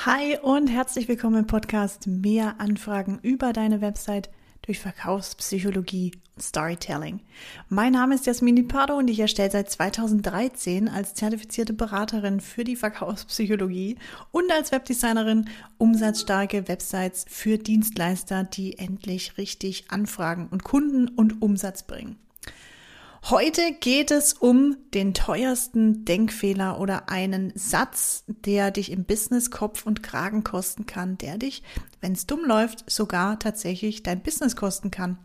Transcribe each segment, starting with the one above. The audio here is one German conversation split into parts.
Hi und herzlich willkommen im Podcast Mehr Anfragen über deine Website durch Verkaufspsychologie und Storytelling. Mein Name ist Jasmini Pardo und ich erstelle seit 2013 als zertifizierte Beraterin für die Verkaufspsychologie und als Webdesignerin umsatzstarke Websites für Dienstleister, die endlich richtig Anfragen und Kunden und Umsatz bringen. Heute geht es um den teuersten Denkfehler oder einen Satz, der dich im Business Kopf und Kragen kosten kann, der dich, wenn es dumm läuft, sogar tatsächlich dein Business kosten kann.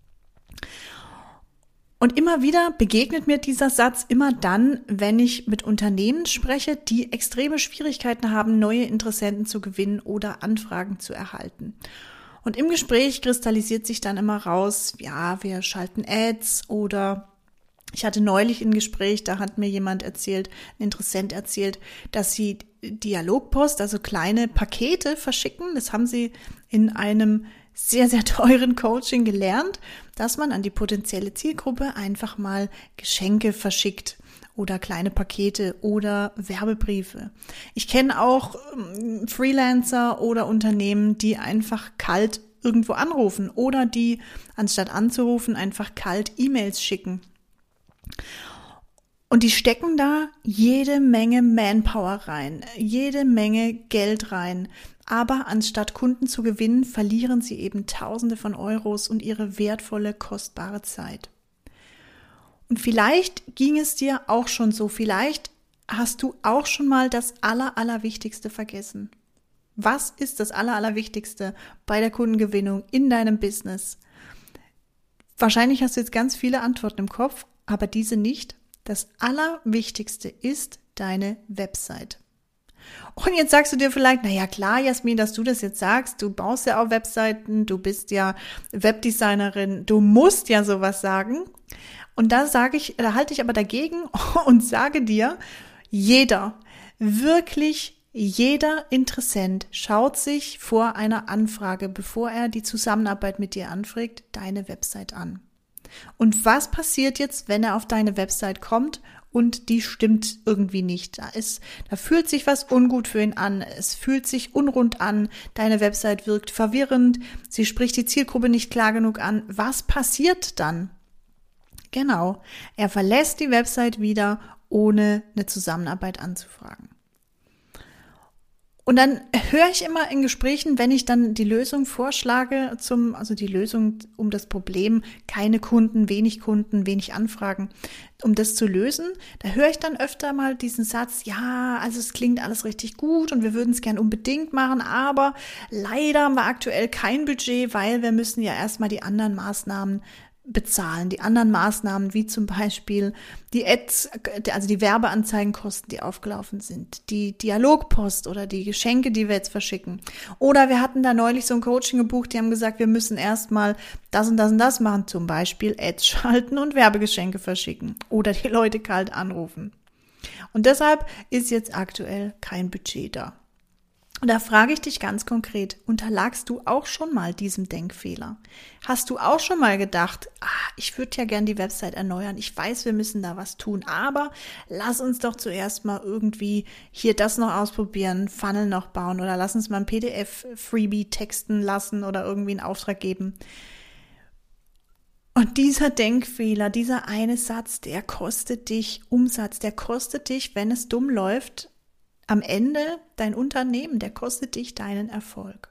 Und immer wieder begegnet mir dieser Satz immer dann, wenn ich mit Unternehmen spreche, die extreme Schwierigkeiten haben, neue Interessenten zu gewinnen oder Anfragen zu erhalten. Und im Gespräch kristallisiert sich dann immer raus, ja, wir schalten Ads oder ich hatte neulich ein Gespräch, da hat mir jemand erzählt, ein Interessent erzählt, dass sie Dialogpost, also kleine Pakete verschicken. Das haben sie in einem sehr, sehr teuren Coaching gelernt, dass man an die potenzielle Zielgruppe einfach mal Geschenke verschickt oder kleine Pakete oder Werbebriefe. Ich kenne auch Freelancer oder Unternehmen, die einfach kalt irgendwo anrufen oder die, anstatt anzurufen, einfach kalt E-Mails schicken. Und die stecken da jede Menge Manpower rein, jede Menge Geld rein. Aber anstatt Kunden zu gewinnen, verlieren sie eben Tausende von Euros und ihre wertvolle, kostbare Zeit. Und vielleicht ging es dir auch schon so, vielleicht hast du auch schon mal das Allerwichtigste vergessen. Was ist das Allerwichtigste bei der Kundengewinnung in deinem Business? Wahrscheinlich hast du jetzt ganz viele Antworten im Kopf, aber diese nicht. Das Allerwichtigste ist deine Website. Und jetzt sagst du dir vielleicht, naja klar, Jasmin, dass du das jetzt sagst, du baust ja auch Webseiten, du bist ja Webdesignerin, du musst ja sowas sagen. Und da halte ich aber dagegen und sage dir, wirklich jeder Interessent schaut sich vor einer Anfrage, bevor er die Zusammenarbeit mit dir anfragt, deine Website an. Und was passiert jetzt, wenn er auf deine Website kommt und die stimmt irgendwie nicht? Da fühlt sich was ungut für ihn an, es fühlt sich unrund an, deine Website wirkt verwirrend, sie spricht die Zielgruppe nicht klar genug an. Was passiert dann? Genau, er verlässt die Website wieder, ohne eine Zusammenarbeit anzufragen. Und dann höre ich immer in Gesprächen, wenn ich dann die Lösung vorschlage, also die Lösung um das Problem, keine Kunden, wenig Anfragen, um das zu lösen, da höre ich dann öfter mal diesen Satz, ja, also es klingt alles richtig gut und wir würden es gern unbedingt machen, aber leider haben wir aktuell kein Budget, weil wir müssen ja erstmal die anderen Maßnahmen bezahlen. Die anderen Maßnahmen, wie zum Beispiel die Ads, also die Werbeanzeigenkosten, die aufgelaufen sind, die Dialogpost oder die Geschenke, die wir jetzt verschicken. Oder wir hatten da neulich so ein Coaching gebucht, die haben gesagt, wir müssen erstmal das und das und das machen, zum Beispiel Ads schalten und Werbegeschenke verschicken oder die Leute kalt anrufen. Und deshalb ist jetzt aktuell kein Budget da. Und da frage ich dich ganz konkret, unterlagst du auch schon mal diesem Denkfehler? Hast du auch schon mal gedacht, ich würde ja gern die Website erneuern, ich weiß, wir müssen da was tun, aber lass uns doch zuerst mal irgendwie hier das noch ausprobieren, Funnel noch bauen oder lass uns mal ein PDF-Freebie texten lassen oder irgendwie einen Auftrag geben. Und dieser Denkfehler, dieser eine Satz, der kostet dich Umsatz, der kostet dich, wenn es dumm läuft, am Ende dein Unternehmen, der kostet dich deinen Erfolg.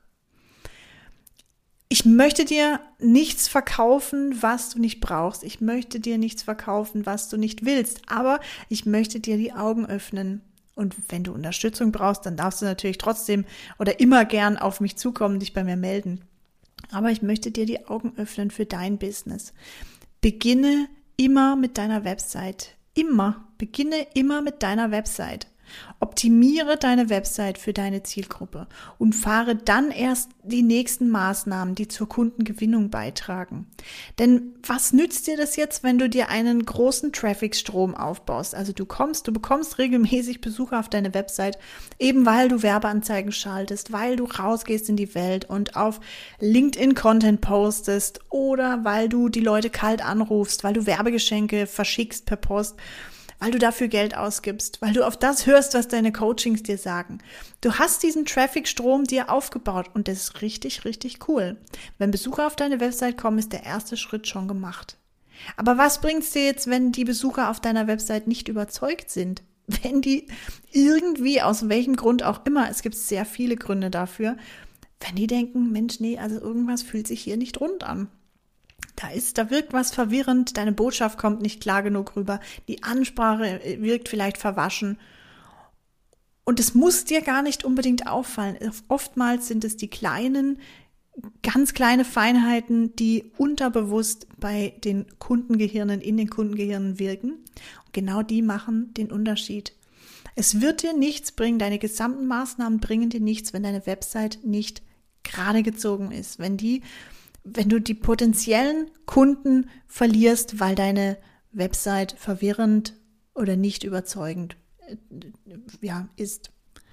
Ich möchte dir nichts verkaufen, was du nicht brauchst. Ich möchte dir nichts verkaufen, was du nicht willst. Aber ich möchte dir die Augen öffnen. Und wenn du Unterstützung brauchst, dann darfst du natürlich trotzdem oder immer gern auf mich zukommen, dich bei mir melden. Aber ich möchte dir die Augen öffnen für dein Business. Beginne immer mit deiner Website. Beginne immer mit deiner Website. Optimiere deine Website für deine Zielgruppe und fahre dann erst die nächsten Maßnahmen, die zur Kundengewinnung beitragen. Denn was nützt dir das jetzt, wenn du dir einen großen Traffic-Strom aufbaust? Also du bekommst regelmäßig Besucher auf deine Website, eben weil du Werbeanzeigen schaltest, weil du rausgehst in die Welt und auf LinkedIn Content postest oder weil du die Leute kalt anrufst, weil du Werbegeschenke verschickst per Post. weil du dafür Geld ausgibst, weil du auf das hörst, was deine Coachings dir sagen. Du hast diesen Traffic-Strom dir aufgebaut und das ist richtig, richtig cool. Wenn Besucher auf deine Website kommen, ist der erste Schritt schon gemacht. Aber was bringt's dir jetzt, wenn die Besucher auf deiner Website nicht überzeugt sind? Wenn die irgendwie, aus welchem Grund auch immer, es gibt sehr viele Gründe dafür, wenn die denken, Mensch, nee, also irgendwas fühlt sich hier nicht rund an. Da wirkt was verwirrend, deine Botschaft kommt nicht klar genug rüber, die Ansprache wirkt vielleicht verwaschen. Und es muss dir gar nicht unbedingt auffallen. Oftmals sind es die ganz kleine Feinheiten, die unterbewusst bei den Kundengehirnen, in den Kundengehirnen wirken. Und genau die machen den Unterschied. Es wird dir nichts bringen, deine gesamten Maßnahmen bringen dir nichts, wenn deine Website nicht gerade gezogen ist. Wenn du die potenziellen Kunden verlierst, weil deine Website verwirrend oder nicht überzeugend ist.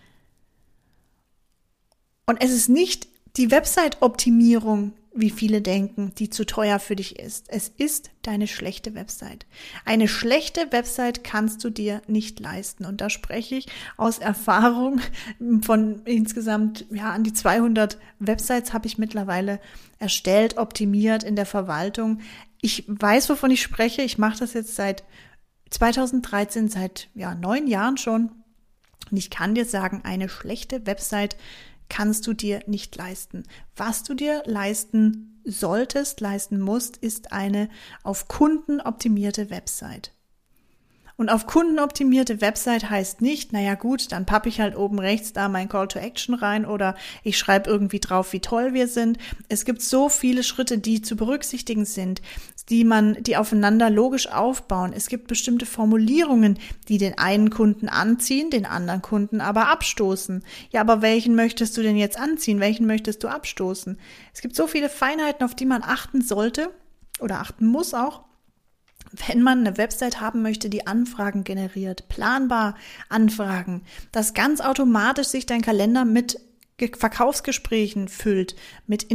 Und es ist nicht die Website-Optimierung, wie viele denken, die zu teuer für dich ist. Es ist deine schlechte Website. Eine schlechte Website kannst du dir nicht leisten. Und da spreche ich aus Erfahrung von insgesamt, an die 200 Websites habe ich mittlerweile erstellt, optimiert in der Verwaltung. Ich weiß, wovon ich spreche. Ich mache das jetzt seit 2013, seit 9 Jahren schon. Und ich kann dir sagen, eine schlechte Website kannst du dir nicht leisten. Was du dir leisten musst, ist eine auf Kunden optimierte Website. Und auf Kunden optimierte Website heißt nicht, naja gut, dann pappe ich halt oben rechts da mein Call to Action rein oder ich schreibe irgendwie drauf, wie toll wir sind. Es gibt so viele Schritte, die zu berücksichtigen sind, die aufeinander logisch aufbauen. Es gibt bestimmte Formulierungen, die den einen Kunden anziehen, den anderen Kunden aber abstoßen. Ja, aber welchen möchtest du denn jetzt anziehen? Welchen möchtest du abstoßen? Es gibt so viele Feinheiten, auf die man achten sollte oder achten muss auch, wenn man eine Website haben möchte, die Anfragen generiert, planbar Anfragen, dass ganz automatisch sich dein Kalender mit Verkaufsgesprächen füllt, mit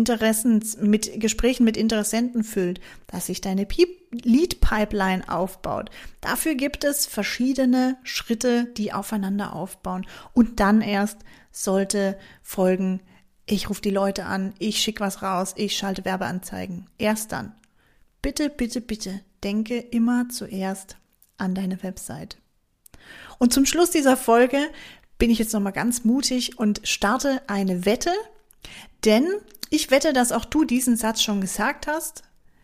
Gesprächen mit Interessenten füllt, dass sich deine Lead-Pipeline aufbaut. Dafür gibt es verschiedene Schritte, die aufeinander aufbauen. Und dann erst sollte folgen, ich rufe die Leute an, ich schicke was raus, ich schalte Werbeanzeigen. Erst dann. Bitte, bitte, bitte, denke immer zuerst an deine Website. Und zum Schluss dieser Folge bin ich jetzt nochmal ganz mutig und starte eine Wette, denn ich wette, dass auch du diesen Satz schon gesagt hast.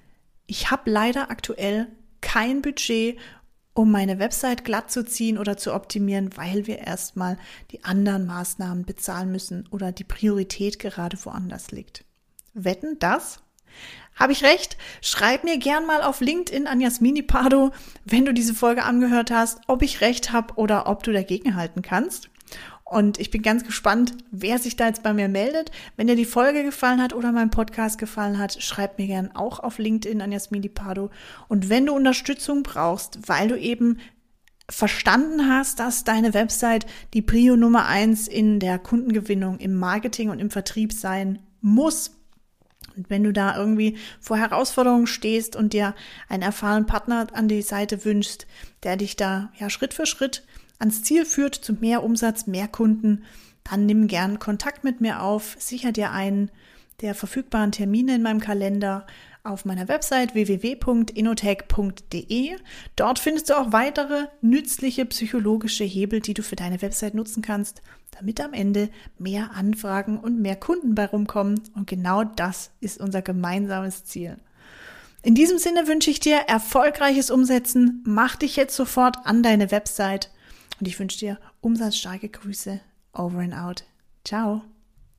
Ich habe leider aktuell kein Budget, um meine Website glatt zu ziehen oder zu optimieren, weil wir erstmal die anderen Maßnahmen bezahlen müssen oder die Priorität gerade woanders liegt. Wetten das? Habe ich recht? Schreib mir gern mal auf LinkedIn an Jasmini Pardo, wenn du diese Folge angehört hast, ob ich recht habe oder ob du dagegenhalten kannst. Und ich bin ganz gespannt, wer sich da jetzt bei mir meldet. Wenn dir die Folge gefallen hat oder mein Podcast gefallen hat, schreib mir gern auch auf LinkedIn an Jasmini Pardo. Und wenn du Unterstützung brauchst, weil du eben verstanden hast, dass deine Website die Prio Nummer 1 in der Kundengewinnung, im Marketing und im Vertrieb sein muss, und wenn du da irgendwie vor Herausforderungen stehst und dir einen erfahrenen Partner an die Seite wünschst, der dich da Schritt für Schritt ans Ziel führt, zu mehr Umsatz, mehr Kunden, dann nimm gern Kontakt mit mir auf, sicher dir einen der verfügbaren Termine in meinem Kalender auf meiner Website www.innotech.de. Dort findest du auch weitere nützliche psychologische Hebel, die du für deine Website nutzen kannst, damit am Ende mehr Anfragen und mehr Kunden bei rumkommen. Und genau das ist unser gemeinsames Ziel. In diesem Sinne wünsche ich dir erfolgreiches Umsetzen. Mach dich jetzt sofort an deine Website und ich wünsche dir umsatzstarke Grüße. Over and out. Ciao.